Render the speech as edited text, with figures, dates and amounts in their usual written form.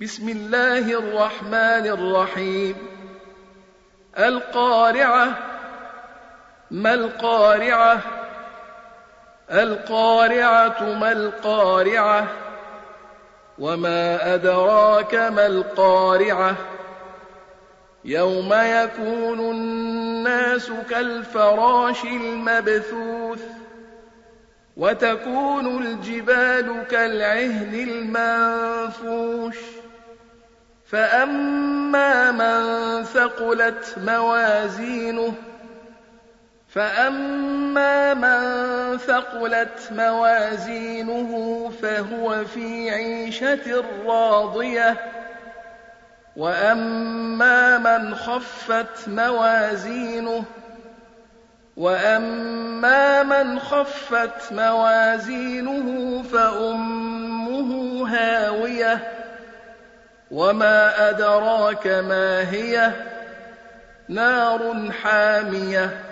بسم الله الرحمن الرحيم. القارعة. ما القارعة؟ القارعة ما القارعة؟ وما أدراك ما القارعة؟ يوم يكون الناس كالفراش المبثوث وتكون الجبال كالعهن المنفوش فأما من ثقلت موازينه فهو في عيشة راضية وأما من خفت موازينه فأمه هاوية وما أدراك ما هي نار حامية